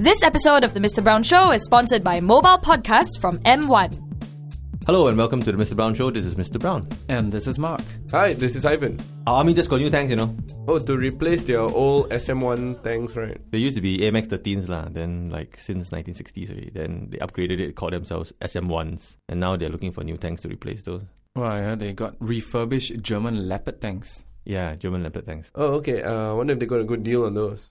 This episode of The Mr. Brown Show is sponsored by Mobile Podcasts from M1. Hello and welcome to The Mr. Brown Show. This is Mr. Brown. And this is Mark. Hi, this is Ivan. Our army just got new tanks, Oh, to replace their old SM1 tanks, right? They used to be AMX 13s lah. Then since 1960s already. Then they upgraded it, called themselves SM1s. And now they're looking for new tanks to replace those. Well, yeah, they got refurbished German Leopard tanks. Yeah, German Leopard tanks. Oh, okay. I wonder if they got a good deal on those.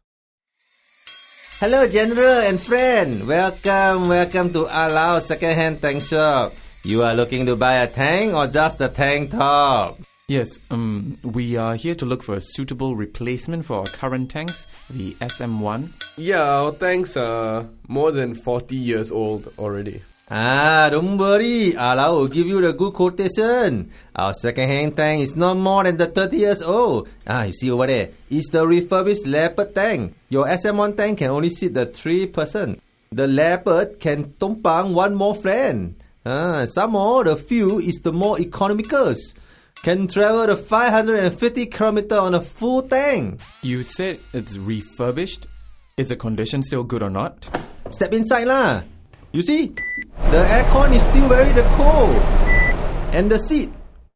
Hello, General and friend. Welcome to Alao Second-Hand Tank Shop. You are looking to buy a tank or just a tank top? Yes, we are here to look for a suitable replacement for our current tanks, the SM1. Yeah, our tanks are more than 40 years old already. Don't worry. Alao will give you the good quotation. Our second-hand tank is not more than the 30 years old. You see over there? It's the refurbished Leopard tank. Your SM1 tank can only seat the 3-person. The Leopard can tumpang one more friend. Some more, the fuel is the more economical. Can travel the 550 km on a full tank. You said it's refurbished? Is the condition still good or not? Step inside lah. You see? The aircon is still very cold. And the seat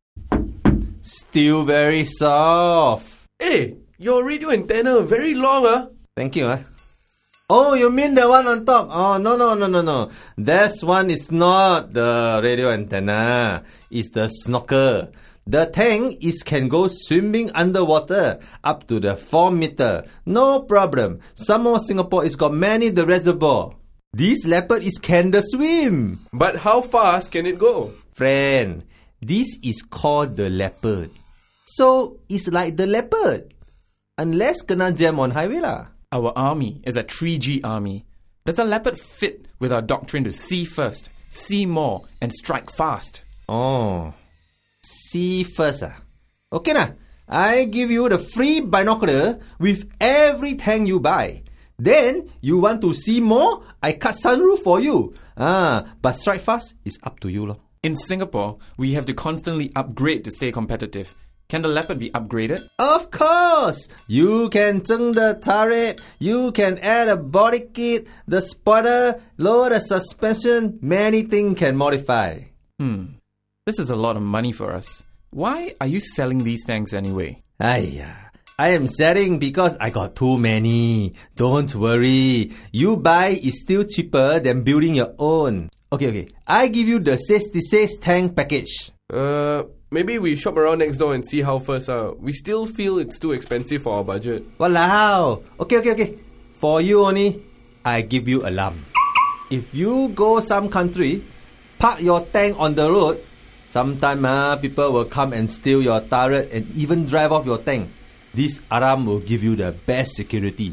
still very soft. Hey, your radio antenna very long, Thank you, Oh, you mean the one on top? Oh, no. That one is not the radio antenna. It's the snorkel. The tank can go swimming underwater up to the 4 meter. No problem. Some more Singapore is got many the reservoir. This Leopard can the swim. But how fast can it go? Friend, this is called the Leopard. So, it's like the Leopard. Unless kena jam on highway lah. Our army is a 3G army. Does a Leopard fit with our doctrine to see first, see more, and strike fast? Oh, see first Okay lah. I give you the free binocular with every tank you buy. Then, you want to see more? I cut sunroof for you. But strike fast is up to you lor. In Singapore, we have to constantly upgrade to stay competitive. Can the Leopard be upgraded? Of course! You can zeng the turret, you can add a body kit, the spoiler, lower the suspension, many things can modify. This is a lot of money for us. Why are you selling these tanks anyway? I am selling because I got too many. Don't worry. You buy is still cheaper than building your own. Okay. I give you the 66 tank package. Maybe we shop around next door and see how first. We still feel it's too expensive for our budget. Walao. Okay. For you only, I give you a lump. If you go some country, park your tank on the road, sometime people will come and steal your turret and even drive off your tank. This Aram will give you the best security.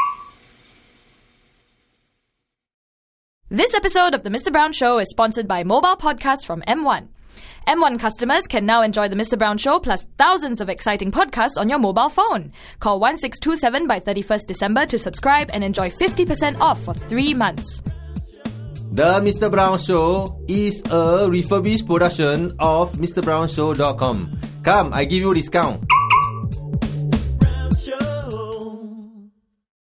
This episode of The Mr. Brown Show is sponsored by Mobile Podcasts from M1. M1 customers can now enjoy The Mr. Brown Show plus thousands of exciting podcasts on your mobile phone. Call 1627 by 31st December to subscribe and enjoy 50% off for 3 months. The Mr. Brown Show is a refurbished production of MrBrownShow.com. Come, I give you discount.